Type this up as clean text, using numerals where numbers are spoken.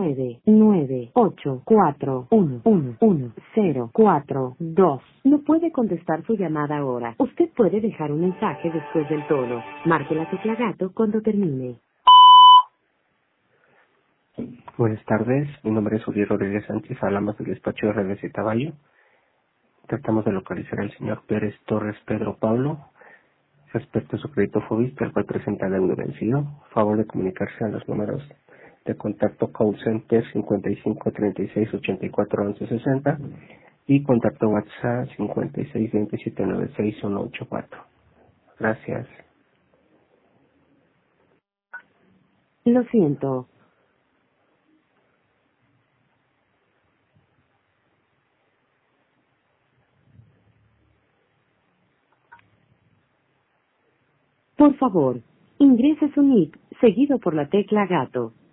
998411104 2. No puede contestar su llamada ahora. Usted puede dejar un mensaje después del tono. Marque la tecla gato cuando termine. Buenas tardes, mi nombre es Uriel Rodríguez Sánchez, hablamos del despacho de Redes y Caballo. Tratamos de localizar al señor Pérez Torres Pedro Pablo respecto a su crédito Fobiste, el cual presenta deuda vencido. Favor de comunicarse a los números de contacto call center 55 36 84 11 60 y contacto WhatsApp 56 27 96 184. Gracias. Lo siento. Por favor, ingrese su NIP seguido por la tecla gato.